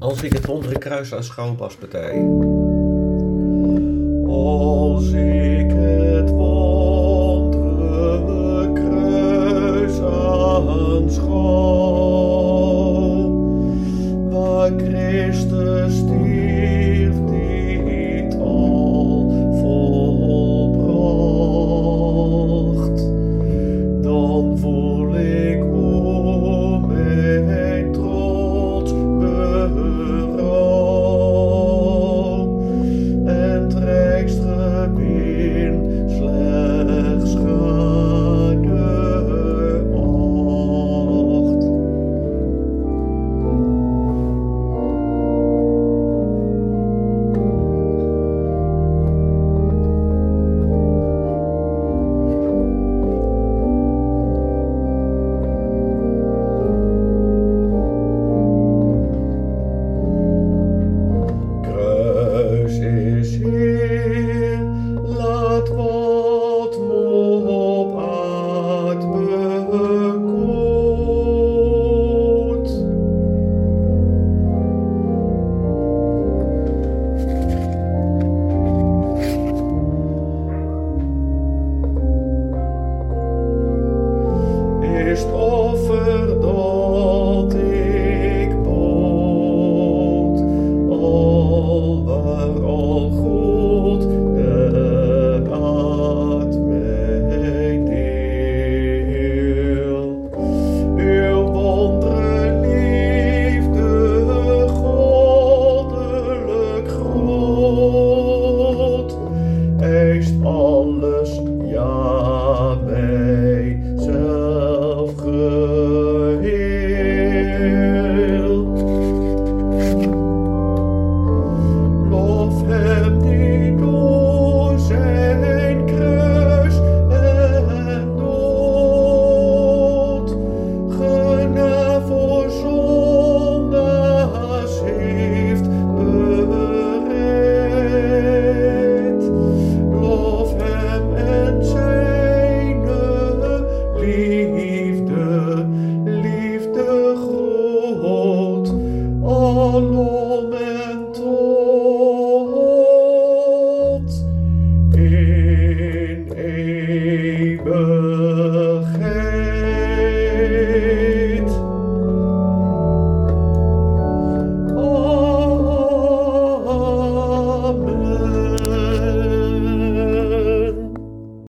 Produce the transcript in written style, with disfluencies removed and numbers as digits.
Als ik het wondere kruis aanschouw, Baspartij. Als ik het wondere kruis aanschouw, waar Christus stierf, die het al volbracht, dan voel ik hoe mijn trots berouw en het rijkste min slechts schade acht. Kruis is hier, laat wat me op aard bekoelt. Is het offer dat ik bood, al waar al goed de aard mij deel. Uw wondere liefde goddelijk groot, eist alles, ja mij zelf geheel. Lof hem die door zijn kruis en dood genade voor zondaars heeft bereid. Lof hem en zijn liefde, liefde groot, alom en tot in eeuwigheid.